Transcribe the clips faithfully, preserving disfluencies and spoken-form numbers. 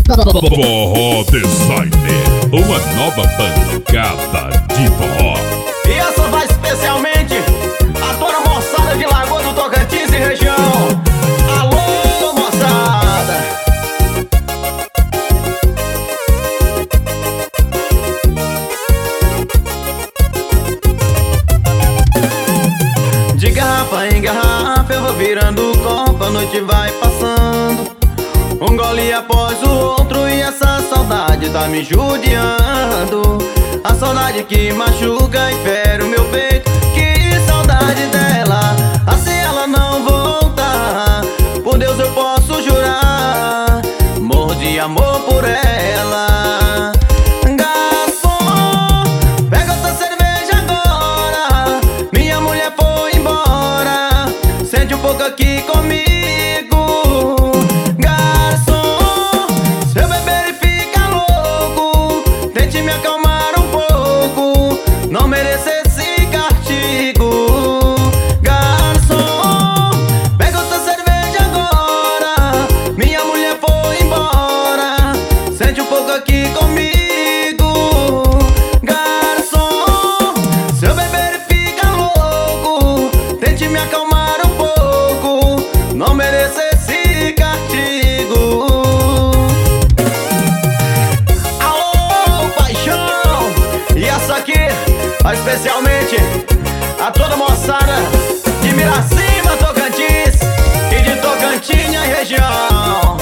Forró Designer, uma nova bancada de forró. E essa vai especialmente a toda a moçada de Lagoa do Tocantins e região. Alô, moçada! De garrafa em garrafa eu vou virando o copo, a noite vai passando, um gole após o outro, e essa saudade tá me judiando. A saudade que machuca e fere o meu peito. Que saudade dela, assim ela não volta. Por Deus eu posso jurar, morro de amor por ela. Garçom, pega essa cerveja agora, minha mulher foi embora. Sente um pouco aqui comigo. Não mereço esse castigo. Garçom, pega outra cerveja agora, minha mulher foi embora. Sente um pouco aqui comigo. Garçom, se eu beber e ficar louco, tente me acalmar um pouco. Não mereço esse castigo. Alô, paixão, e essa aqui especialmente a toda a moçada de Miracema, Tocantins, e de Tocantins e região.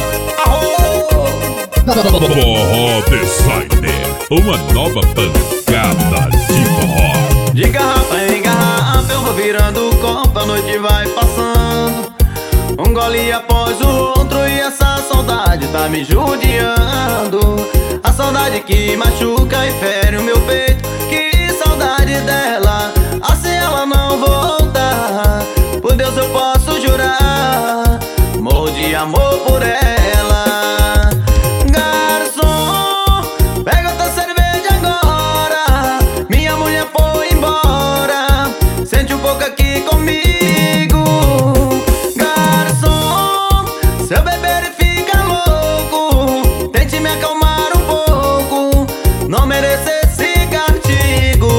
Forró Designer, uma nova bancada de forró. De garrafa em garrafa eu vou virando o copo, a noite vai passando, um gole após o outro, e essa saudade tá me judiando. A saudade que machuca e fere o meu peito. Que saudade dela, assim ela não volta. Por Deus eu posso jurar, morro de amor por ela. Garçom, pega outra cerveja agora, minha mulher foi embora. Sente um pouco aqui comigo. Garçom, se eu beber e ficar louco, tente me acalmar um pouco. Não mereço esse castigo.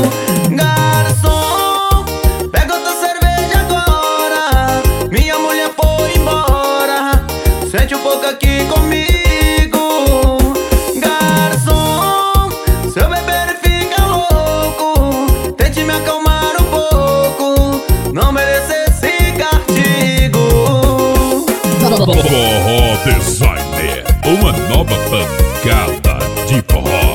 Garçom, pega outra cerveja agora, minha mulher foi embora. Sente um pouco aqui comigo. Garçom, se eu beber e ficar louco, tente me acalmar um pouco. Não mereço esse castigo. Forró Designer, uma nova bancada de forró.